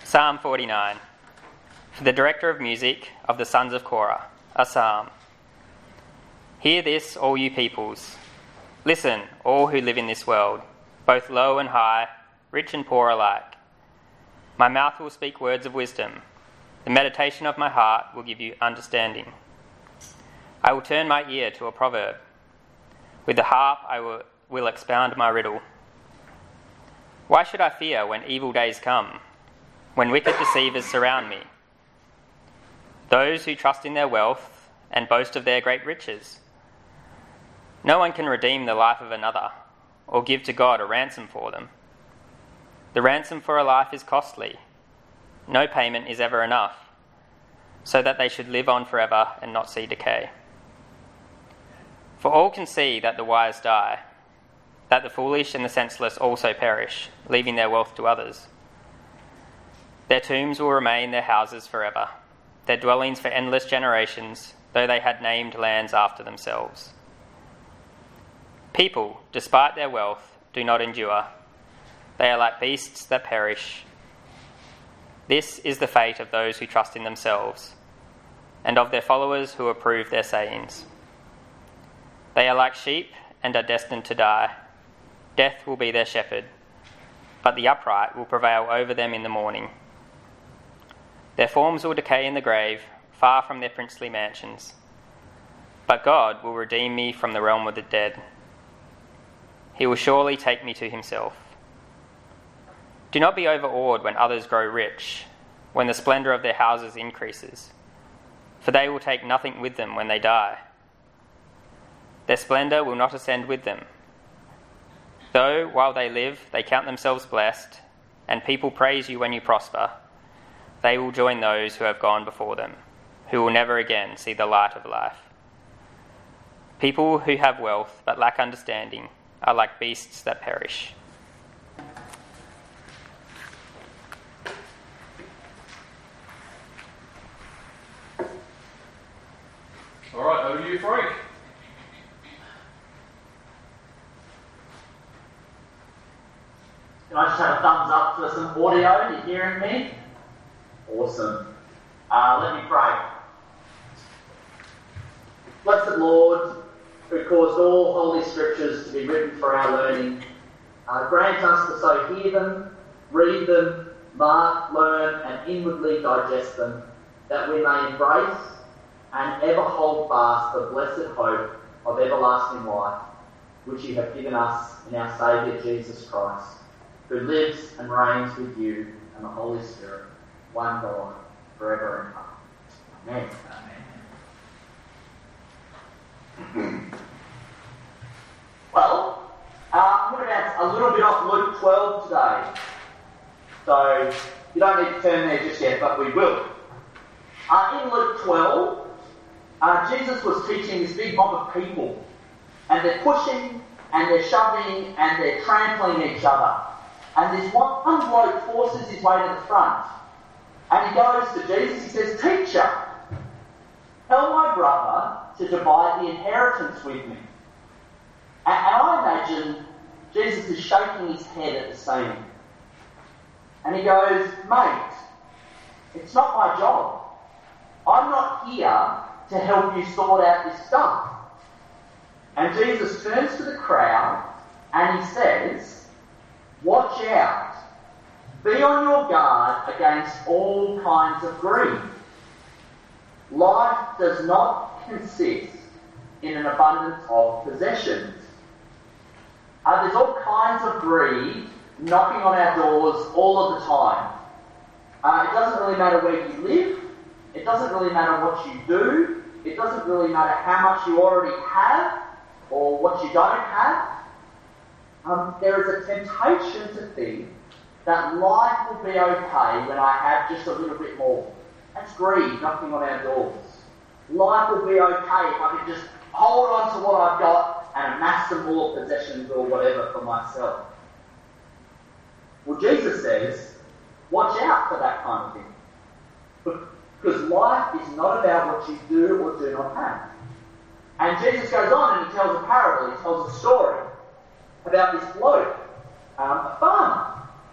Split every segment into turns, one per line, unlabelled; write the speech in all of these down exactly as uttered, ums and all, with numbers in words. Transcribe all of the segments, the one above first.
Psalm forty-nine. For the director of music of the sons of Korah, a psalm. Hear this, all you peoples. Listen, all who live in this world, both low and high, rich and poor alike. My mouth will speak words of wisdom. The meditation of my heart will give you understanding. I will turn my ear to a proverb. With the harp I will, will expound my riddle. Why should I fear when evil days come, when wicked deceivers surround me? Those who trust in their wealth and boast of their great riches. No one can redeem the life of another, or give to God a ransom for them. The ransom for a life is costly. No payment is ever enough, so that they should live on forever and not see decay. For all can see that the wise die, that the foolish and the senseless also perish, leaving their wealth to others. Their tombs will remain their houses forever, their dwellings for endless generations, though they had named lands after themselves. People, despite their wealth, do not endure. They are like beasts that perish. This is the fate of those who trust in themselves, and of their followers who approve their sayings. They are like sheep and are destined to die. Death will be their shepherd, but the upright will prevail over them in the morning. Their forms will decay in the grave, far from their princely mansions. But God will redeem me from the realm of the dead. He will surely take me to himself. Do not be overawed when others grow rich, when the splendour of their houses increases, for they will take nothing with them when they die. Their splendour will not ascend with them. Though, while they live, they count themselves blessed, and people praise you when you prosper, they will join those who have gone before them, who will never again see the light of life. People who have wealth but lack understanding are like beasts that perish.
All right, over to you, Frank.
Can I just have a thumbs up for some audio? You hearing me? Awesome. Uh, let me pray. Blessed Lord, who caused all holy scriptures to be written for our learning, uh, grant us to so hear them, read them, mark, learn, and inwardly digest them, that we may embrace and ever hold fast the blessed hope of everlasting life, which you have given us in our Saviour Jesus Christ, who lives and reigns with you and the Holy Spirit, one God, forever and ever. Amen. Amen. Well, uh, I'm going to bounce a little bit off Luke twelve today. So, you don't need to turn there just yet, but we will. Uh, in Luke twelve, uh, Jesus was teaching this big mob of people, and they're pushing, and they're shoving, and they're trampling each other. And this one bloke forces his way to the front. And he goes to Jesus, he says, "Teacher, tell my brother to divide the inheritance with me." And, and I imagine Jesus is shaking his head at the scene. And he goes, "Mate, it's not my job. I'm not here to help you sort out this stuff." And Jesus turns to the crowd and he says, "Watch out. Be on your guard against all kinds of greed. Life does not consist in an abundance of possessions." Uh, there's all kinds of greed knocking on our doors all of the time. Uh, it doesn't really matter where you live. It doesn't really matter what you do. It doesn't really matter how much you already have or what you don't have. Um, there is a temptation to think that life will be okay when I have just a little bit more. That's greed knocking on our doors. Life will be okay if I can just hold on to what I've got and amass some more possessions or whatever for myself. Well, Jesus says, watch out for that kind of thing. Because life is not about what you do or do not have. And Jesus goes on and he tells a parable, he tells a story about this bloke, um, a farmer. So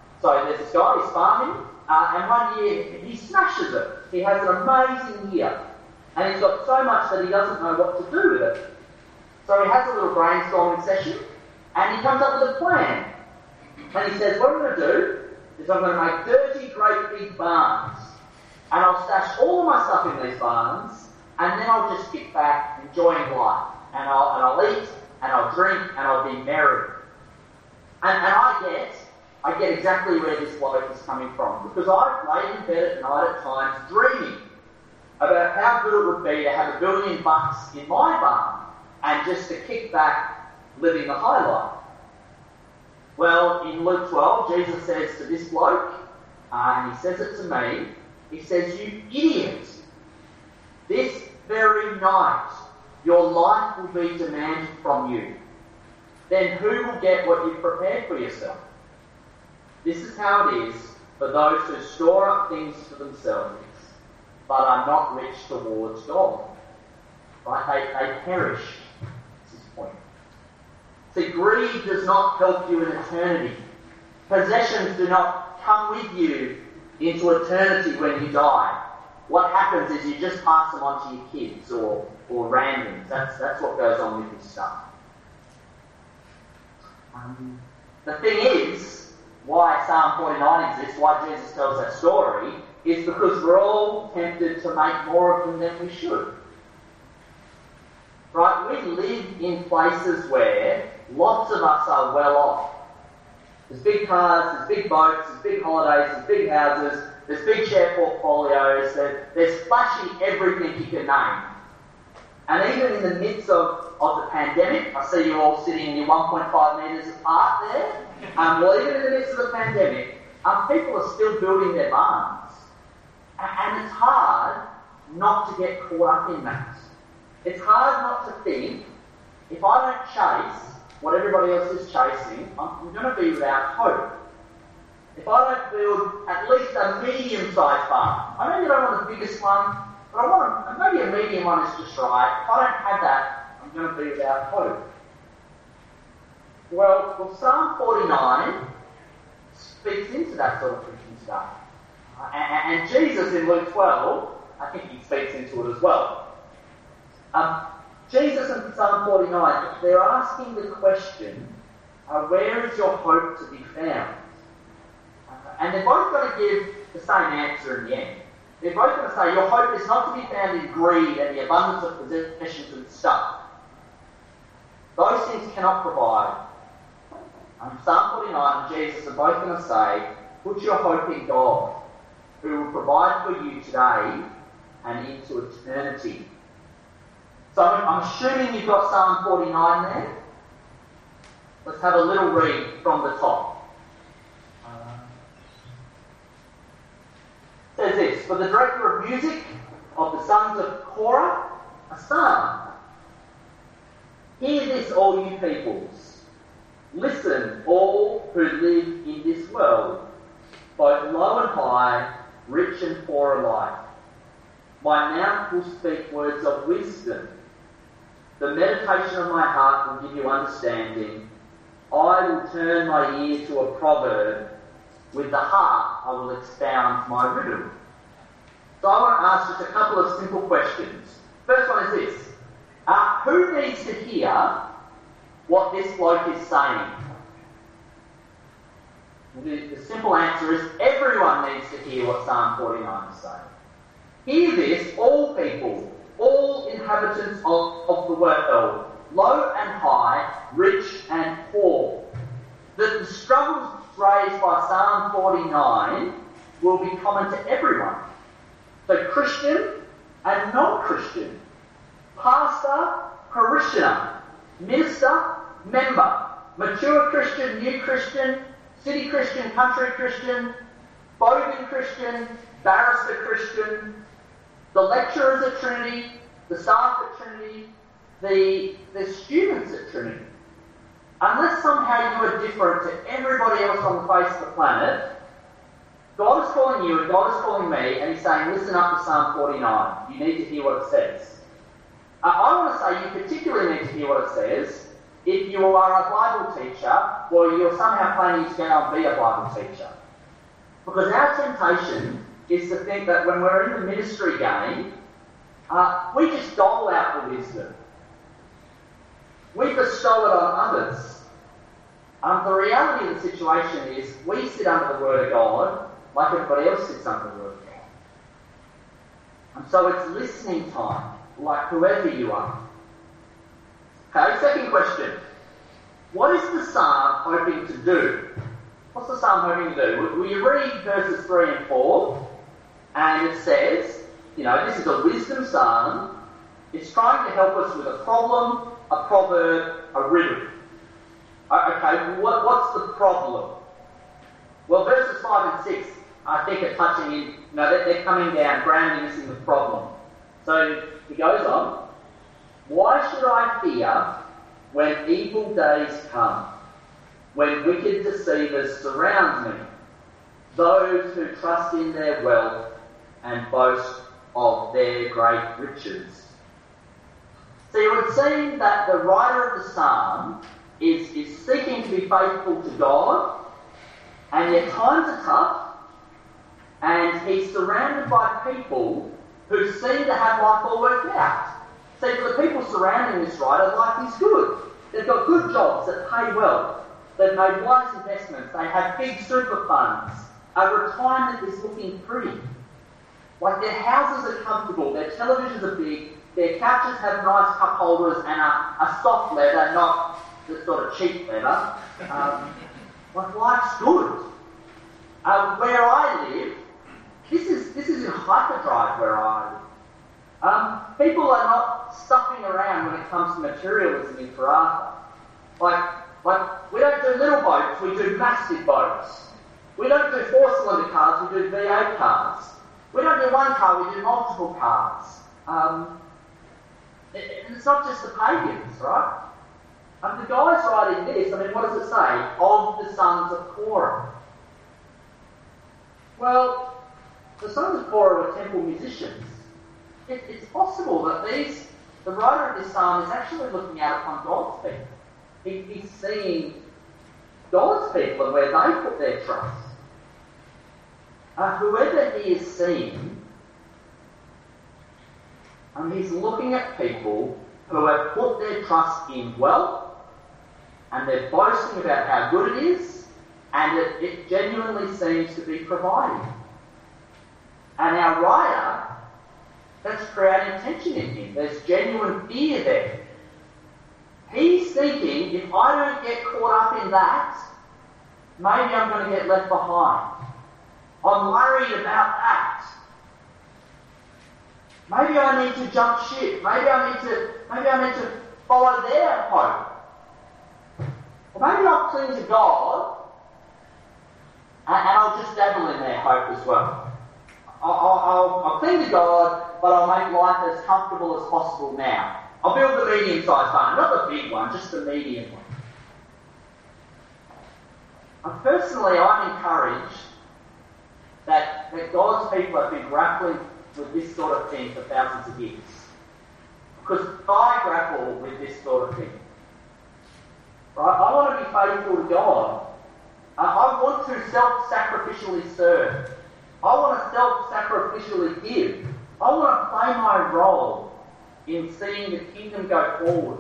there's this guy, he's farming, uh, and one year he smashes it. He has an amazing year. And he's got so much that he doesn't know what to do with it. So he has a little brainstorming session, and he comes up with a plan. And he says, what I'm going to do is I'm going to make dirty, great big barns. And I'll stash all of my stuff in these barns, and then I'll just kick back, enjoying life. And I'll, and I'll eat, and I'll drink, and I'll be merry. And, and I get, I get exactly where this bloke is coming from. Because I've laid in bed at night at times dreaming about how good it would be to have a billion bucks in my barn and just to kick back living the high life. Well, in Luke twelve, Jesus says to this bloke, uh, and he says it to me, he says, you idiot, this very night your life will be demanded from you. Then who will get what you've prepared for yourself? This is how it is for those who store up things for themselves, but are not rich towards God. Right? They, they perish. That's his point. See, greed does not help you in eternity. Possessions do not come with you into eternity when you die. What happens is you just pass them on to your kids or, or randoms. That's, that's what goes on with this stuff. Um, the thing is, why Psalm forty-nine exists, why Jesus tells that story, is because we're all tempted to make more of them than we should. Right? We live in places where lots of us are well off. There's big cars, there's big boats, there's big holidays, there's big houses, there's big share portfolios, there, there's flashy everything you can name. And even in the midst of, of the pandemic, I see you all sitting in one point five metres apart there, um, well, even in the midst of the pandemic, um, people are still building their barns. And it's hard not to get caught up in that. It's hard not to think, if I don't chase what everybody else is chasing, I'm going to be without hope. If I don't build at least a medium-sized barn, I know you don't want the biggest one, but I want maybe a medium one is just right. If I don't have that, I'm going to be without hope. Well, well Psalm forty-nine speaks into that sort of Christian stuff. And, and Jesus in Luke twelve, I think he speaks into it as well. Um, Jesus in Psalm forty-nine, they're asking the question, uh, where is your hope to be found? Uh, and they're both going to give the same answer in the end. They're both going to say your hope is not to be found in greed and the abundance of possessions and stuff. Those things cannot provide. Um, Psalm forty-nine and Jesus are both going to say, put your hope in God, who will provide for you today and into eternity. So I'm assuming you've got Psalm forty-nine there. Let's have a little read from the top. Uh, it says this, for the director of music of the sons of Korah, a psalm. Hear this, all you peoples. Listen, all who live in this world, both low and high, rich and poor alike. My mouth will speak words of wisdom. The meditation of my heart will give you understanding. I will turn my ear to a proverb. With the heart I will expound my riddle. So I want to ask just a couple of simple questions. First one is this. Uh, who needs to hear what this bloke is saying? The, the simple answer is everyone needs to hear what Psalm forty-nine is saying. Hear this, all people, all inhabitants of, of the world, low and high, rich and poor. That the struggles raised by Psalm forty-nine will be common to everyone. So Christian and non-Christian, pastor, parishioner, minister, member, mature Christian, new Christian, city Christian, country Christian, bogan Christian, barrister Christian, the lecturers at Trinity, the staff at Trinity, the, the students at Trinity. Unless somehow you are different to everybody else on the face of the planet, God is calling you and God is calling me, and he's saying, listen up to Psalm forty-nine. You need to hear what it says. Uh, I want to say you particularly need to hear what it says if you are a Bible teacher or you're somehow planning to go and be a Bible teacher. Because our temptation is to think that when we're in the ministry game, uh, we just dole out the wisdom. We bestow it on others. Um, the reality of the situation is we sit under the Word of God like everybody else sits under the Word of God. And so it's listening time, like whoever you are. Okay, second question. What is the psalm hoping to do? What's the psalm hoping to do? Well, you read verses three and four, and it says, you know, this is a wisdom psalm. It's trying to help us with a problem, a proverb, a riddle. Okay, what, what's the problem? Well, verses five and six, I think, are touching in, you know, they're, they're coming down, grounding us in the problem. So he goes on, why should I fear when evil days come, when wicked deceivers surround me, those who trust in their wealth and boast of their great riches? So it would seem that the writer of the psalm is, is seeking to be faithful to God, and yet times are tough, and he's surrounded by people who seem to have life all worked out. See, for the people surrounding this writer, life is good. They've got good jobs that pay well. They've made wise investments. They have big super funds. A retirement is looking pretty. Like, their houses are comfortable, their televisions are big, their couches have nice cup holders and a, a soft leather, not the sort of cheap leather. Um, like, life's good. Um, where I live, this is this is in hyperdrive where I live. Um, people are not stuffing around when it comes to materialism in Karratha. Like, like, we don't do little boats, we do massive boats. We don't do four-cylinder cars, we do V eight cars. We don't do one car, we do multiple cars. Um, it, it's not just the pagans, right? Um, the guys writing this, I mean, what does it say? Of the sons of Korah. Well, the sons of Korah were temple musicians. It, it's possible that these, the writer of this psalm is actually looking out upon God's people. He, he's seeing God's people and where they put their trust. Uh, whoever he is seeing, um, he's looking at people who have put their trust in wealth, and they're boasting about how good it is, and it, it genuinely seems to be providing. And our writer, that's creating tension in him. There's genuine fear there. He's thinking, if I don't get caught up in that, maybe I'm going to get left behind. I'm worried about that. Maybe I need to jump ship. Maybe I need to, maybe I need to follow their hope. Or maybe I'll cling to God and, and I'll just dabble in their hope as well. I'll, I'll, I'll cling to God, but I'll make life as comfortable as possible now. I'll build the medium-sized barn, not the big one, just the medium one. And personally, I'm encouraged that, that God's people have been grappling with this sort of thing for thousands of years. Because I grapple with this sort of thing. Right? I want to be faithful to God. Uh, I want to self-sacrificially serve. I want to self-sacrificially give. I want to play my role in seeing the kingdom go forward.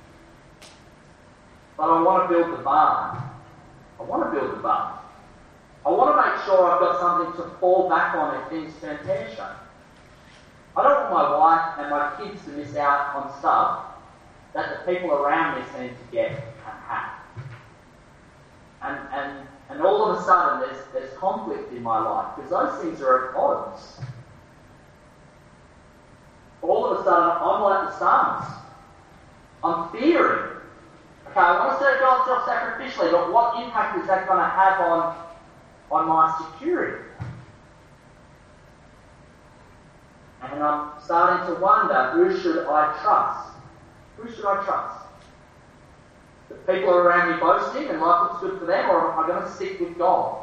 But I want to build the barn. I want to build the barn. I want to make sure I've got something to fall back on if things turn pear-shaped. I don't want my wife and my kids to miss out on stuff that the people around me seem to get and have. And, and, and all of a sudden there's, there's conflict in my life because those things are at odds. All of a sudden I'm like the sons. I'm fearing. Okay, I want to serve God self-sacrificially, but what impact is that going to have on, on my security? And I'm starting to wonder, who should I trust? Who should I trust? The people around me boasting and life looks good for them, or am I going to stick with God?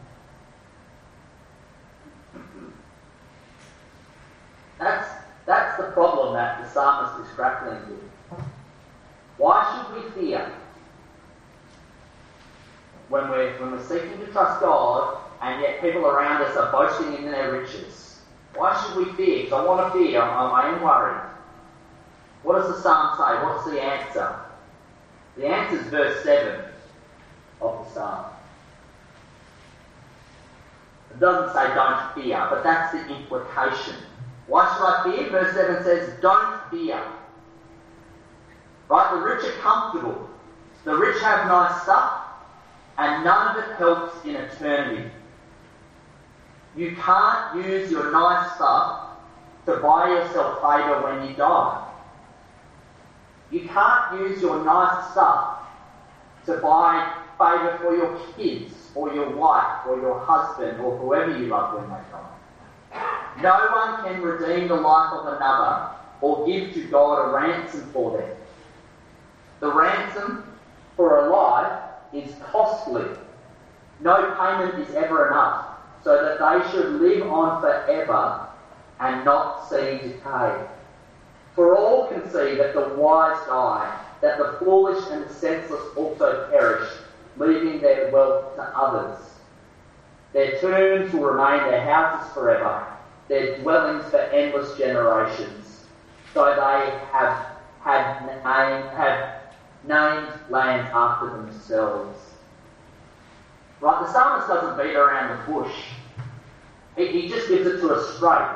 That's, that's the problem that the psalmist is grappling with. Why should we fear when we're, when we're seeking to trust God, and yet people around us are boasting in their riches. Why should we fear? Because I want to fear. I, I am worried. What does the psalm say? What's the answer? The answer is verse seven of the psalm. It doesn't say don't fear, but that's the implication. Why should I fear? Verse seven says, don't fear. Right? The rich are comfortable. The rich have nice stuff, and none of it helps in eternity. You can't use your nice stuff to buy yourself favour when you die. You can't use your nice stuff to buy favour for your kids, or your wife, or your husband, or whoever you love when they die. No one can redeem the life of another or give to God a ransom for them. The ransom for a life is costly. No payment is ever enough, so that they should live on forever and not see decay. For all can see that the wise die, that the foolish and the senseless also perish, leaving their wealth to others. Their tombs will remain their houses forever, their dwellings for endless generations. So they have had name, have named lands after themselves. Right, the psalmist doesn't beat around the bush. He, he just gives it to us straight.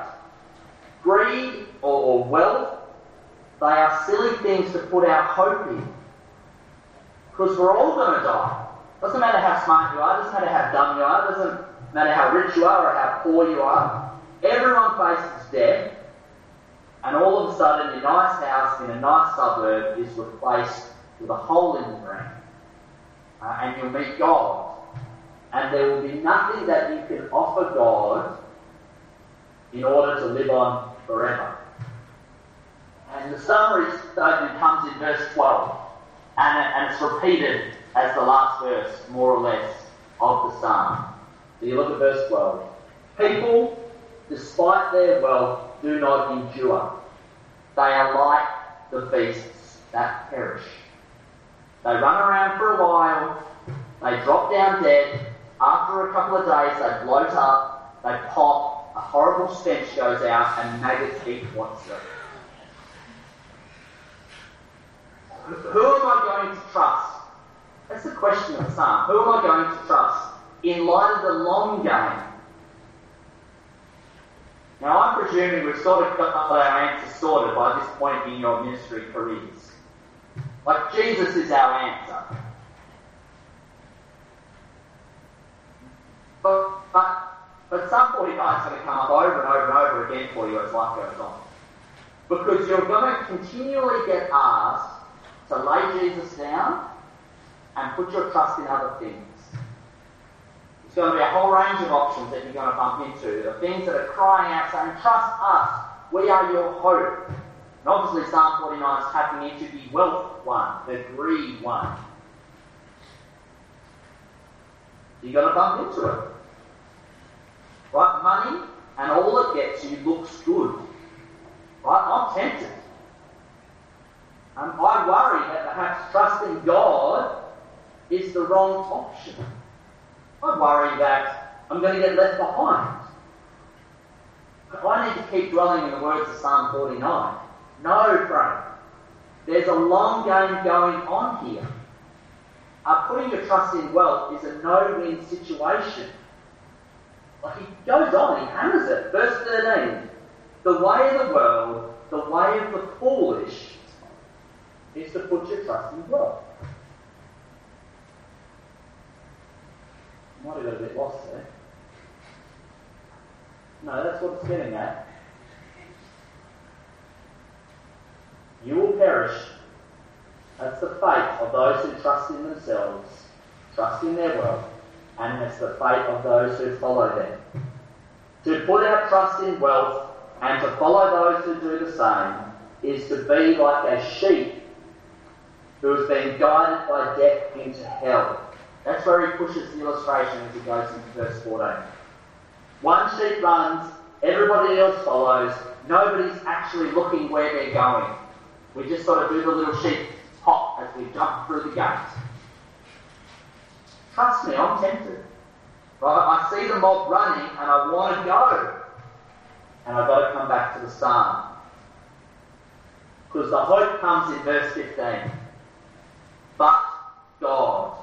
Greed or, or wealth, they are silly things to put our hope in. Because we're all going to die. Doesn't matter how smart you are, doesn't matter how dumb you are, doesn't matter how rich you are or how poor you are. Everyone faces death, and all of a sudden your nice house in a nice suburb is replaced with a hole in the ground. Uh, and you'll meet God. And there will be nothing that you can offer God in order to live on forever. And the summary statement comes in verse twelve. And, it, and it's repeated as the last verse, more or less, of the psalm. So you look at verse twelve. People, despite their wealth, do not endure. They are like the beasts that perish. They run around for a while, they drop down dead. After a couple of days, they bloat up, they pop, a horrible stench goes out, and maggots eat what's left. Who am I going to trust? That's the question of the psalm. Who am I going to trust in light of the long game? Now, I'm presuming we've sort of got our answers sorted by this point in your ministry careers. Like, Jesus is our answer. But, but, but Psalm forty-nine is going to come up over and over and over again for you as life goes on. Because you're going to continually get asked to lay Jesus down and put your trust in other things. There's going to be a whole range of options that you're going to bump into. The things that are crying out saying, trust us, we are your hope. And obviously Psalm forty-nine is tapping into the wealth one, the greed one. You're going to bump into it. Right? Money and all it gets you looks good. Right? I'm tempted. Um, I worry that perhaps trusting God is the wrong option. I worry that I'm going to get left behind. I need to keep dwelling in the words of Psalm forty-nine. No, Frank. There's a long game going on here. Uh, putting your trust in wealth is a no-win situation. Like he goes on, he hammers it. Verse thirteen. The way of the world, the way of the foolish, is to put your trust in wealth. Might have got a bit lost there. No, that's what it's getting at. You will perish. That's the fate of those who trust in themselves, trust in their wealth, and it's the fate of those who follow them. To put our trust in wealth and to follow those who do the same is to be like a sheep who has been guided by death into hell. That's where he pushes the illustration as he goes into verse fourteen. One sheep runs, everybody else follows, nobody's actually looking where they're going. We just sort of do the little sheep hop as we jump through the gate. Trust me, I'm tempted. Right? I see the mob running and I want to go. And I've got to come back to the psalm. Because the hope comes in verse fifteen. But God.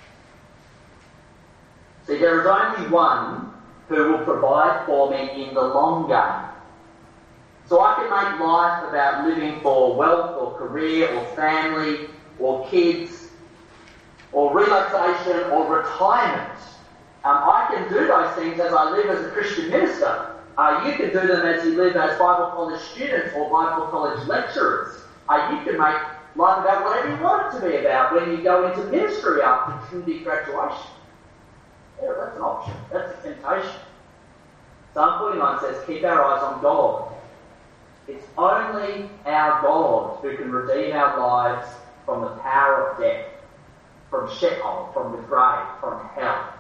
See, there is only one who will provide for me in the long game. So I can make life about living for wealth or career or family or kids or relaxation or retirement. Um, I can do those things as I live as a Christian minister. Uh, you can do them as you live as Bible college students or Bible college lecturers. Uh, you can make life about whatever you want it to be about when you go into ministry after Trinity graduation. Yeah, that's an option. That's a temptation. Psalm forty-nine says, keep our eyes on God. It's only our God who can redeem our lives from the power of death, from Sheol, from the grave, from hell.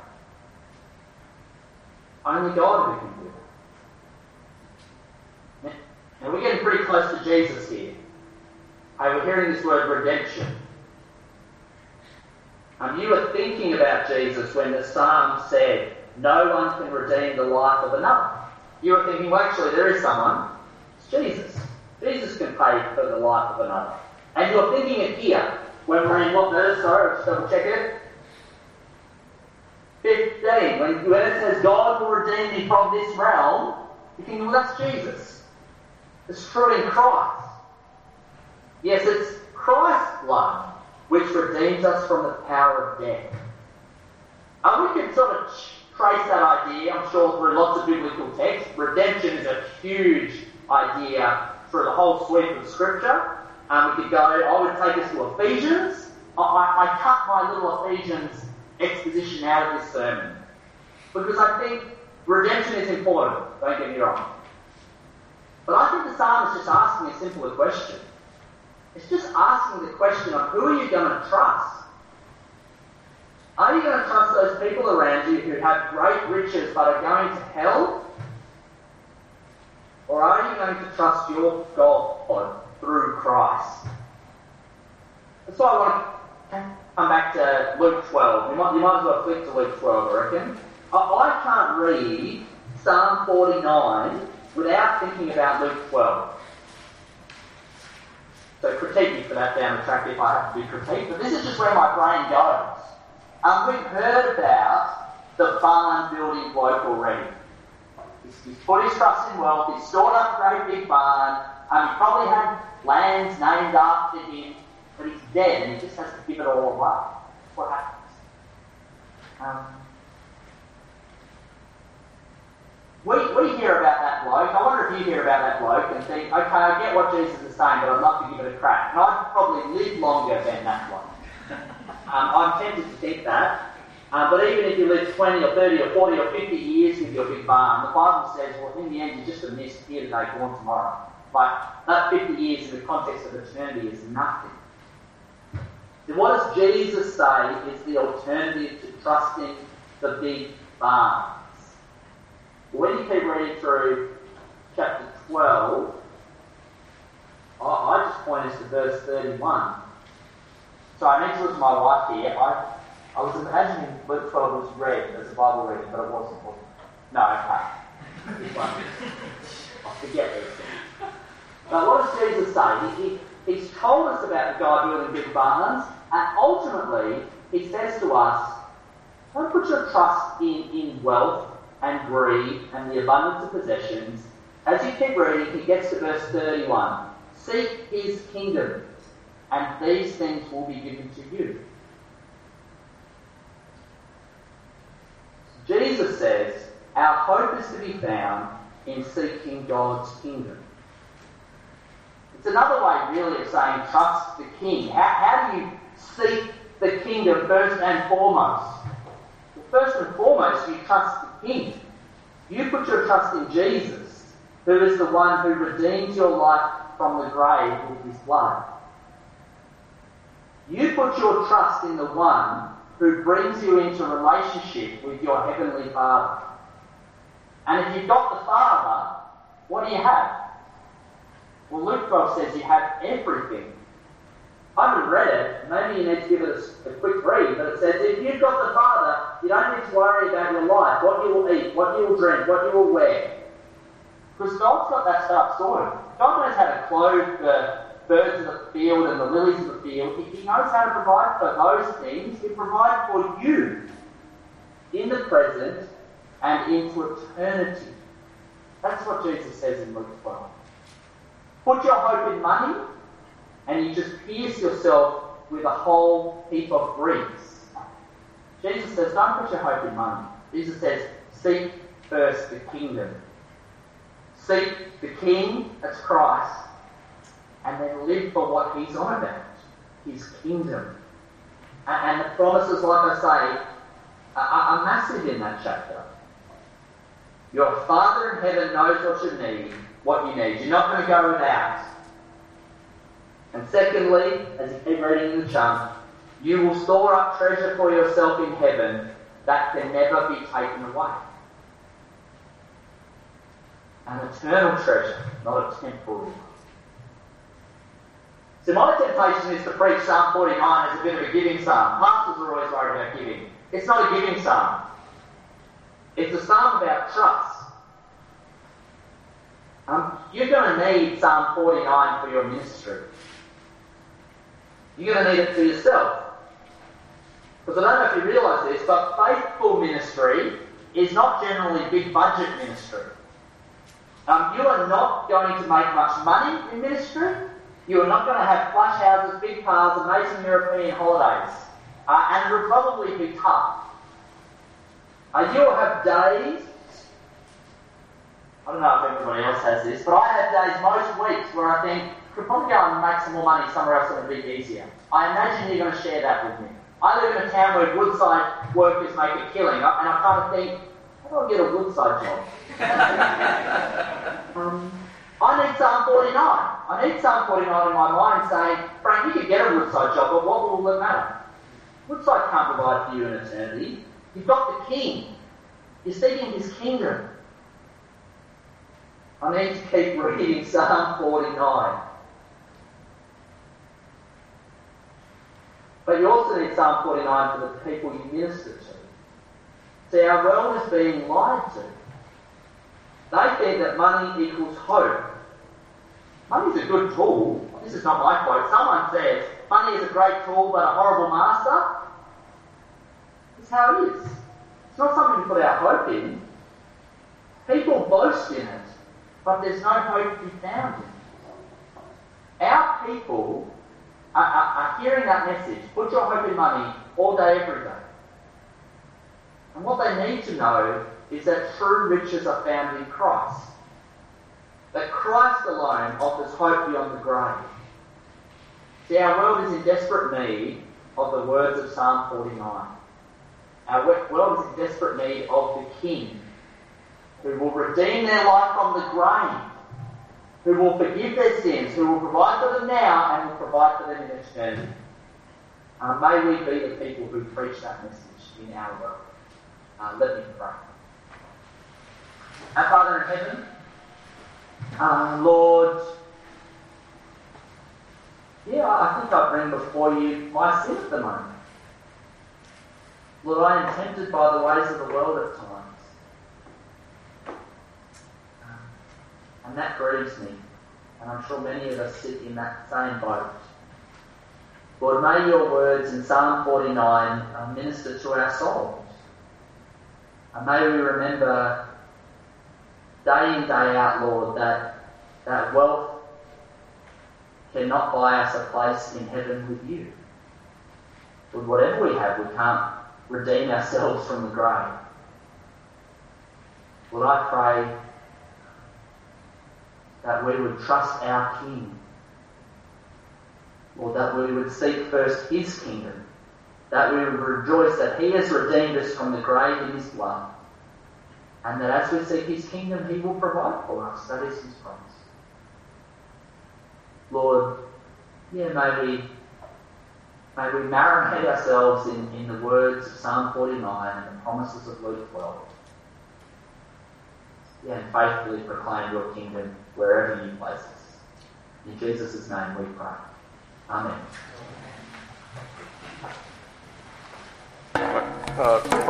Only God who can do that. Now we're getting pretty close to Jesus here. Hey, we're hearing this word redemption. Um, you were thinking about Jesus when the psalm said, no one can redeem the life of another. You were thinking, well, actually, there is someone. It's Jesus. Jesus can pay for the life of another. And you're thinking it here, when we're in what verse? Sorry, let's double check it. fifteen. When, when it says, God will redeem me from this realm, you're thinking, well, that's Jesus. It's true in Christ. Yes, it's Christ's blood which redeems us from the power of death. And we can sort of trace that idea, I'm sure, through lots of biblical texts. Redemption is a huge idea through the whole sweep of Scripture. Um, we could go, I would take us to Ephesians. I, I, I cut my little Ephesians exposition out of this sermon because I think redemption is important, don't get me wrong. But I think the psalm is just asking a simpler question. It's just asking the question of who are you going to trust? Are you going to trust those people around you who have great riches but are going to hell? Or are you going to trust your God through Christ? That's why I want to come back to Luke twelve. You might, you might as well flick to Luke twelve, I reckon. I, I can't read Psalm forty-nine without thinking about Luke twelve. So critique me for that down the track if I have to be critiqued. But this is just where my brain goes. Um, we've heard about the barn building bloke already. He's, he's put his trust in wealth, he's stored up a great big barn, um, he probably had lands named after him, but he's dead and he just has to give it all away. What happens? Um, we, we hear about that bloke. I wonder if you hear about that bloke and think, okay, I get what Jesus is saying, but I'd love to give it a crack. And I'd probably live longer than that bloke. Um, I'm tempted to think that. Um, but even if you live twenty or thirty or forty or fifty years with your big barn, the Bible says, well, in the end, you're just a mist here today, gone tomorrow. Like, that fifty years in the context of eternity is nothing. So what does Jesus say is the alternative to trusting the big barns? When you keep reading through chapter twelve, I, I just point us to verse thirty-one. So I need to look at my wife here. I, I was imagining Luke twelve was read as a Bible reading, but it wasn't. wasn't it? No, okay. This one. I forget these things. But what does Jesus say? He, he, he's told us about the guy building big barns, and ultimately he says to us, don't put your trust in, in wealth and greed and the abundance of possessions. As you keep reading, he gets to verse thirty-one. Seek his kingdom, and these things will be given to you. Jesus says, our hope is to be found in seeking God's kingdom. It's another way, really, of saying trust the king. How, how do you seek the kingdom first and foremost? Well, first and foremost, you trust the king. You put your trust in Jesus, who is the one who redeems your life from the grave with his blood. You put your trust in the one who brings you into relationship with your heavenly Father. And if you've got the Father, what do you have? Well, Luke twelve says you have everything. I haven't read it. Maybe you need to give it a, a quick read. But it says, if you've got the Father, you don't need to worry about your life, what you will eat, what you will drink, what you will wear. Because God's got that stuff sorted. God knows how to clothe the birds of the field and the lilies of the field. If He knows how to provide for those things, He'll provide for you in the present and into eternity. That's what Jesus says in Luke twelve. Put your hope in money, and you just pierce yourself with a whole heap of bricks. Jesus says, don't put your hope in money. Jesus says, seek first the kingdom. Seek the King, that's Christ, and then live for what He's on about, His kingdom. And, and the promises, like I say, are, are massive in that chapter. Your Father in heaven knows what you need, what you need. You're not going to go without. And secondly, as you keep reading in the chunk, you will store up treasure for yourself in heaven that can never be taken away. An eternal treasure, not a temporal one. So my temptation is to preach Psalm forty-nine as a bit of a giving psalm. Pastors are always worried about giving. It's not a giving psalm. It's a psalm about trust. Um, you're going to need Psalm forty-nine for your ministry. You're going to need it for yourself. Because I don't know if you realise this, but faithful ministry is not generally big budget ministry. Um, you are not going to make much money in ministry. You are not going to have flash houses, big cars, amazing European holidays. Uh, and it will probably be tough. Uh, you will have days, I don't know if everybody else has this, but I have days most weeks where I think, I could probably go and make some more money somewhere else that would be easier. I imagine you're going to share that with me. I live in a town where Woodside workers make a killing, and I kind of think, how do I get a Woodside job? um, I need Psalm forty-nine. I need Psalm forty-nine in my mind saying, Frank, you could get a Woodside job, but what will it matter? Woodside can't provide for you in eternity. You've got the King. You're seeking His kingdom. I need to keep reading Psalm forty-nine. But you also need Psalm forty-nine for the people you minister to. See, our world is being lied to. They think that money equals hope. Money's a good tool. This is not my quote. Someone says, money is a great tool but a horrible master. It's how it is. It's not something to put our hope in. People boast in it, but there's no hope to be found in it. Our people are, are, are hearing that message. Put your hope in money all day, every day. And what they need to know is that true riches are found in Christ. That Christ alone offers hope beyond the grave. See, our world is in desperate need of the words of Psalm forty-nine. Our world is in desperate need of the King, who will redeem their life from the grave, who will forgive their sins, who will provide for them now and will provide for them in eternity. Uh, may we be the people who preach that message in our world. Uh, let me pray. Our Father in heaven, uh, Lord, yeah, I think I bring before you my sin at the moment. Lord, I am tempted by the ways of the world at times. Um, and that grieves me. And I'm sure many of us sit in that same boat. Lord, may your words in Psalm forty-nine uh, minister to our souls. And may we remember day in, day out, Lord, that, that wealth cannot buy us a place in heaven with you. Lord, whatever we have, we can't redeem ourselves from the grave. Lord, I pray that we would trust our King. Lord, that we would seek first His kingdom. That we would rejoice that He has redeemed us from the grave in His blood. And that as we seek His kingdom, He will provide for us. That is His promise. Lord, yeah, may we May we marinate ourselves in, in the words of Psalm forty-nine and the promises of Luke twelve. Yeah, and faithfully proclaim your kingdom wherever you place us. In Jesus' name we pray. Amen.
Uh,